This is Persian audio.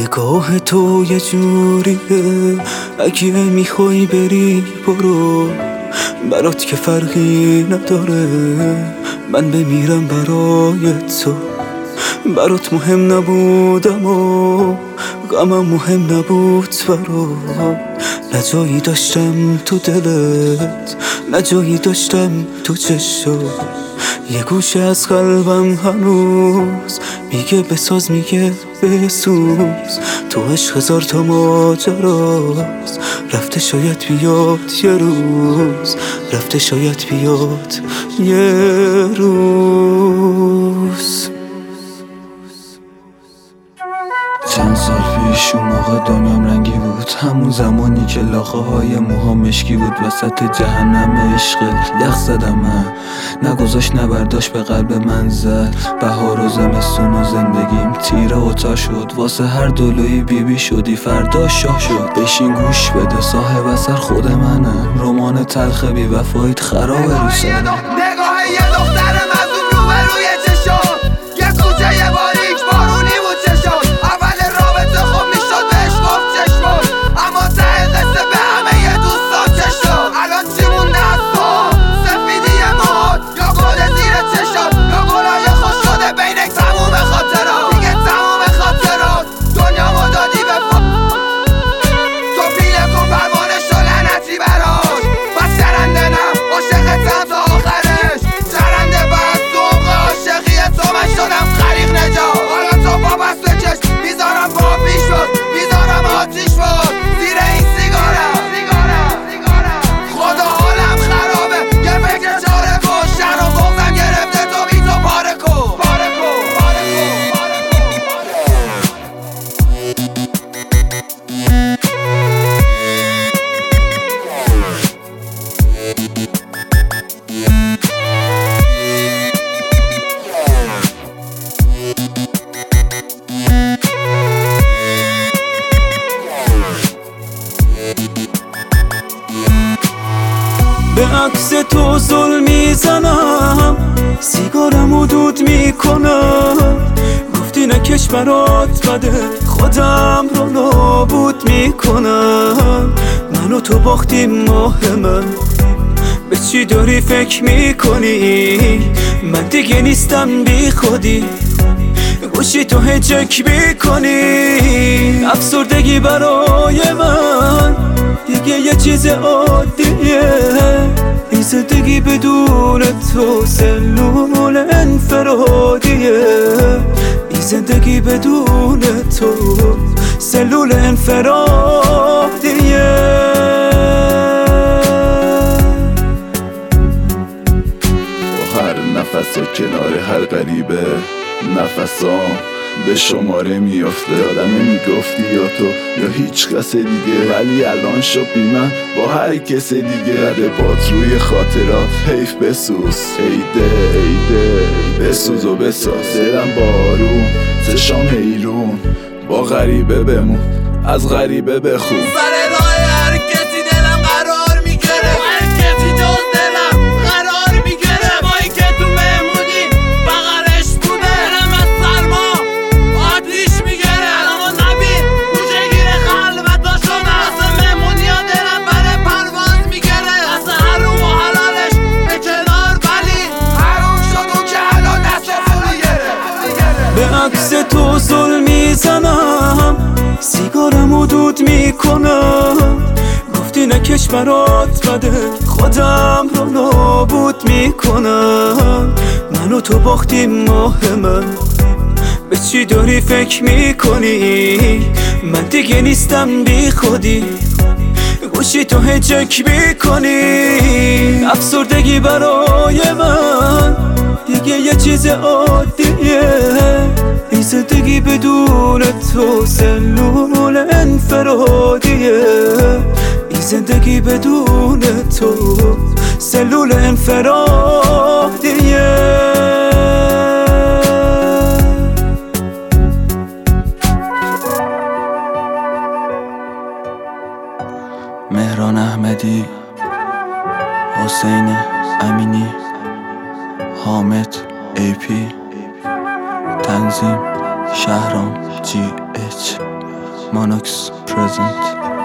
نگاه تو یه جوریه، اگه میخوای بری برو، برات که فرقی نداره، من بمیرم برای تو. برات مهم نبودم و غمم مهم نبود برات، نه جایی داشتم تو دلت، نه جایی داشتم تو چشات. یه گوشه از قلبم هنوز میگه بساز، میگه بسوز. تو عشق هزار تا ماجراست، رفته شاید بیاد یه روز، رفته شاید بیاد یه روز. چند سال پیش اون موقع دنیام رنگی بود، همون زمانی که لاخه های موها مشکی بود. وسط جهنم عشقت یخ زدم من، نگذاشت نبرداشت به قلب من زد. بهار و زمستون و زندگیم تیره و تا شد، واسه هر دلویی بیبی شدی فردا شاه شد. بشین گوش بده صاحب اثر خود منم، رمان تلخ بی وفاییت خرابه رو سرم. نگاه یه دختر مظلوم رو به روی چشات، یه کوچه یه باریک بارونی بود چشات. اول رابطه خوب میشد بهش گفت چشمات، اما ته قصه به همه یه دوستان چشات. الان چی مونده از تو؟ سفیدی موهات یا گل زیر چشات، یا گلای خوش شده بین تموم خاطرات. دیگه تموم خاطرات دنیامو دادی به تو پیله کن پروانه شو لعنتی براش. پس شرنده نم عاشقتم تا آخرش، شرنده بس تو عمق عاشقی تو من شدم غریق نجات. حالا تو با بسته چشم میذارم با پیش بود، میذارم آتیش بود زیر این سیگارم. خدا حالم خرابه یه فکر چاره کن، شهر و بغزم گرفته تو بی تو پاره کن. به عکس تو ظلم میزنم، سیگارمو دود میکنم. گفتی نکش برات بده، خودم رو نابود میکنم. منو تو باختیم ماه من، به چی داری فکر میکنی؟ من دیگه نیستم بی خودی، گوشی تو هجک میکنی. افسردگی برای من دیگه یه چیز عادیه، این زندگی بدون تو سلول انفرادیه. این زندگی بدون تو سلول انفرادیه. با هر نفس کنار هر غریبه نفسام به شماره میافته. یادم میگفتی یا تو یا هیچ کس دیگه، ولی الان شد بی من با هر کس دیگه. رد پات روی خاطرات حیف بسوز، ایده بسوز و بساز. دلم بارون چشام حیرون، با غریبه بمون از غریبه بخون. سر راه هر کسی دلم قرار میگیره، هر کسی جز دلم قرار میگیره. مایی که تو مهمونی بغلش بوده، دلم از سرما آتیش میگیره. اما نبین گوشه گیر خلوتا شدم، واسه مهمونی ها دلم بره پرواز میگیره. واسه هر روم و حلالش به کنار، ولی حروم شد اون که حلال دست پولی گره. به عکس تو ظلم میزنم، سیگارمو دود میکنم. گفتی نکش برات بده، خودم رو نابود میکنم. منو تو باختیم ماه من، به چی داری فکر میکنی؟ من دیگه نیستم بی خودی، گوشی تو هجک میکنی. افسردگی برای من دیگه یه چیز عادیه، این زندگی بدون تو سلول انفرادیه. این زندگی بدون تو سلول انفرادیه. مهران احمدی، حسین امینی، حامد AP، تنظیم شهرام GH. ماناکس پرزنت.